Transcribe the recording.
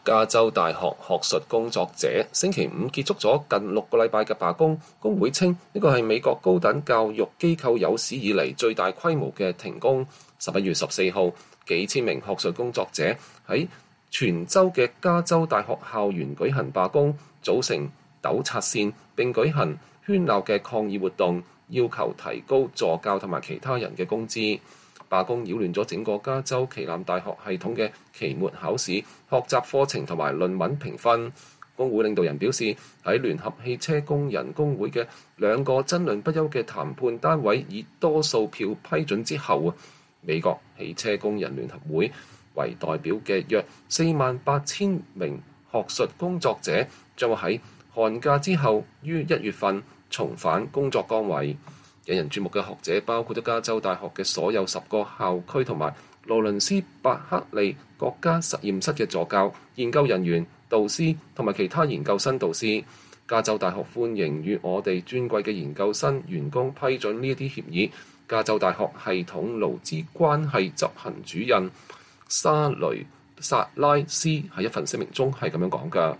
加州大學學術工作者星期五結束咗近6個禮拜嘅罷工，工會稱呢個係美國高等教育機構有史以嚟最大規模嘅停工。11月14號，幾千名學術工作者喺全州嘅加州大學校園舉行罷工，組成糾察線並舉行喧鬧嘅抗議活動，要求提高助教同埋其他人嘅工資。罷工擾亂咗整個加州旗艦大學系統嘅期末考試、學習課程同埋論文評分。工會領導人表示，喺聯合汽車工人工會嘅2個爭論不休嘅談判單位以多數票批准之後，美國汽車工人聯合會為代表嘅約48,000名學術工作者將會喺寒假之後於1月份重返工作崗位。引人注目嘅學者包括咗加州大學嘅所有10個校區同埋羅倫斯伯克利國家實驗室嘅助教、研究人員、導師同埋其他研究生導師。加州大學歡迎與我哋尊貴嘅研究生員工批准呢一啲協議。加州大學系統勞資關係執行主任沙雷薩拉斯喺一份聲明中係咁樣講㗎。